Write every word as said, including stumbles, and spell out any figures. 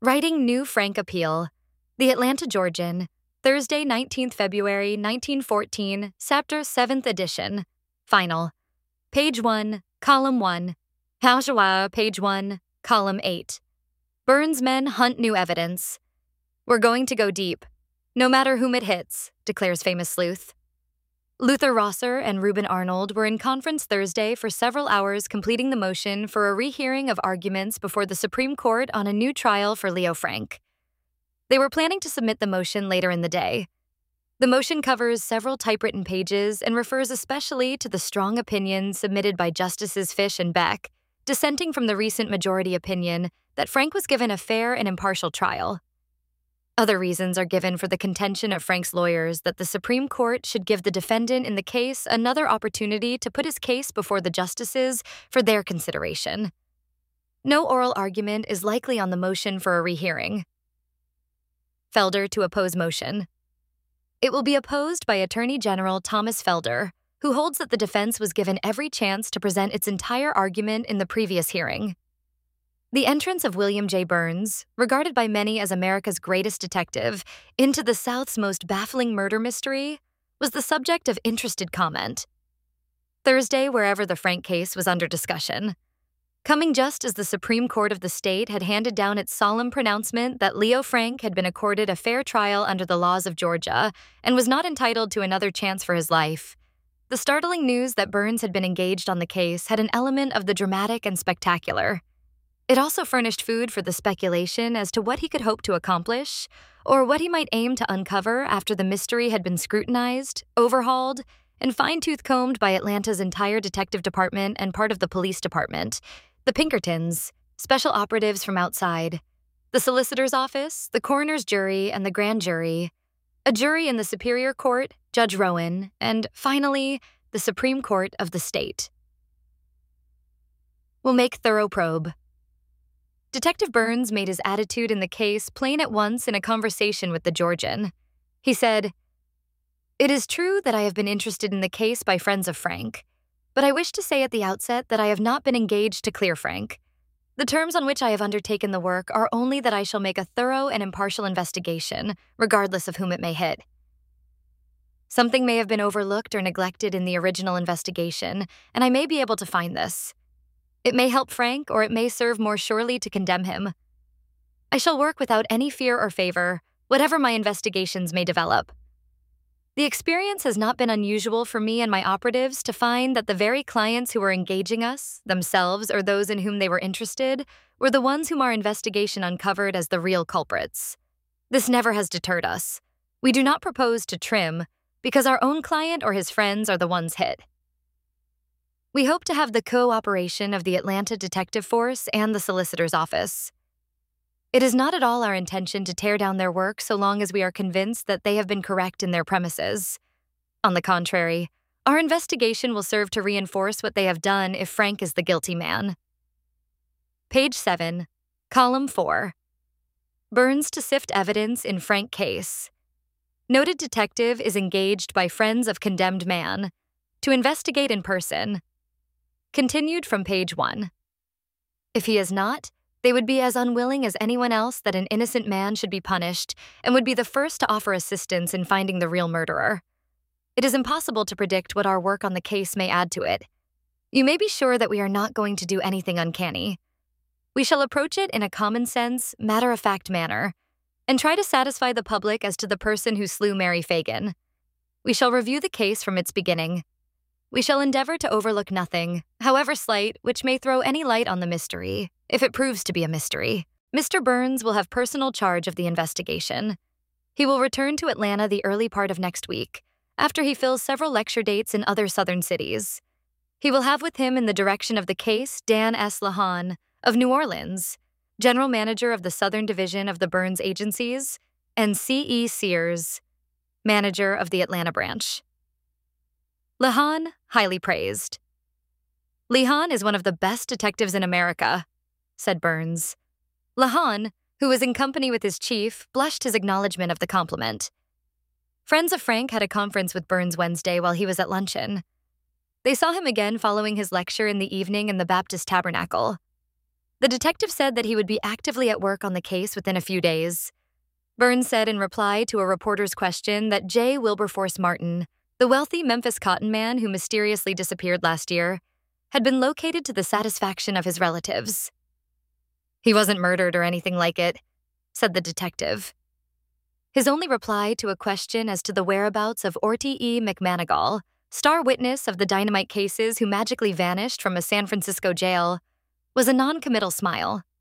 Writing New Frank Appeal, The Atlanta Georgian, Thursday, nineteenth February, nineteen fourteen, Chapter seventh edition. Final. Page one, Column one. Haushawa, Page one, Column eight. Burns' men hunt new evidence. We're going to go deep, no matter whom it hits, declares famous sleuth. Luther Rosser and Reuben Arnold were in conference Thursday for several hours completing the motion for a rehearing of arguments before the Supreme Court on a new trial for Leo Frank. They were planning to submit the motion later in the day. The motion covers several typewritten pages and refers especially to the strong opinion submitted by Justices Fish and Beck, dissenting from the recent majority opinion that Frank was given a fair and impartial trial. Other reasons are given for the contention of Frank's lawyers that the Supreme Court should give the defendant in the case another opportunity to put his case before the justices for their consideration. No oral argument is likely on the motion for a rehearing. Felder to oppose motion. It will be opposed by Attorney General Thomas Felder, who holds that the defense was given every chance to present its entire argument in the previous hearing. The entrance of William J. Burns, regarded by many as America's greatest detective, into the South's most baffling murder mystery, was the subject of interested comment. Thursday, wherever the Frank case was under discussion, coming just as the Supreme Court of the state had handed down its solemn pronouncement that Leo Frank had been accorded a fair trial under the laws of Georgia and was not entitled to another chance for his life, the startling news that Burns had been engaged on the case had an element of the dramatic and spectacular. It also furnished food for the speculation as to what he could hope to accomplish, or what he might aim to uncover after the mystery had been scrutinized, overhauled, and fine-tooth combed by Atlanta's entire detective department and part of the police department, the Pinkertons, special operatives from outside, the solicitor's office, the coroner's jury, and the grand jury, a jury in the Superior Court, Judge Rowan, and, finally, the Supreme Court of the state. We'll make thorough probe. Detective Burns made his attitude in the case plain at once in a conversation with the Georgian. He said, "It is true that I have been interested in the case by friends of Frank, but I wish to say at the outset that I have not been engaged to clear Frank. The terms on which I have undertaken the work are only that I shall make a thorough and impartial investigation, regardless of whom it may hit. Something may have been overlooked or neglected in the original investigation, and I may be able to find this. It may help Frank, or it may serve more surely to condemn him. I shall work without any fear or favor, whatever my investigations may develop. The experience has not been unusual for me and my operatives to find that the very clients who were engaging us, themselves or those in whom they were interested, were the ones whom our investigation uncovered as the real culprits. This never has deterred us. We do not propose to trim, because our own client or his friends are the ones hit. We hope to have the cooperation of the Atlanta Detective Force and the Solicitor's Office. It is not at all our intention to tear down their work so long as we are convinced that they have been correct in their premises. On the contrary, our investigation will serve to reinforce what they have done if Frank is the guilty man." Page seven, Column four. Burns to sift evidence in Frank case. Noted detective is engaged by friends of condemned man to investigate in person. Continued from page one. If he is not, they would be as unwilling as anyone else that an innocent man should be punished and would be the first to offer assistance in finding the real murderer. It is impossible to predict what our work on the case may add to it. You may be sure that we are not going to do anything uncanny. We shall approach it in a common-sense, matter-of-fact manner and try to satisfy the public as to the person who slew Mary Fagan. We shall review the case from its beginning. We shall endeavor to overlook nothing, however slight, which may throw any light on the mystery, if it proves to be a mystery. Mister Burns will have personal charge of the investigation. He will return to Atlanta the early part of next week, after he fills several lecture dates in other southern cities. He will have with him in the direction of the case Dan S. Lahan of New Orleans, General Manager of the Southern Division of the Burns Agencies, and C E Sears, Manager of the Atlanta branch. Lahan, highly praised. "Lahan is one of the best detectives in America," said Burns. Lahan, who was in company with his chief, blushed his acknowledgement of the compliment. Friends of Frank had a conference with Burns Wednesday while he was at luncheon. They saw him again following his lecture in the evening in the Baptist Tabernacle. The detective said that he would be actively at work on the case within a few days. Burns said in reply to a reporter's question that J. Wilberforce Martin, the wealthy Memphis cotton man who mysteriously disappeared last year, had been located to the satisfaction of his relatives. "He wasn't murdered or anything like it," said the detective. His only reply to a question as to the whereabouts of Orty E. McManigal, star witness of the dynamite cases who magically vanished from a San Francisco jail, was a non-committal smile.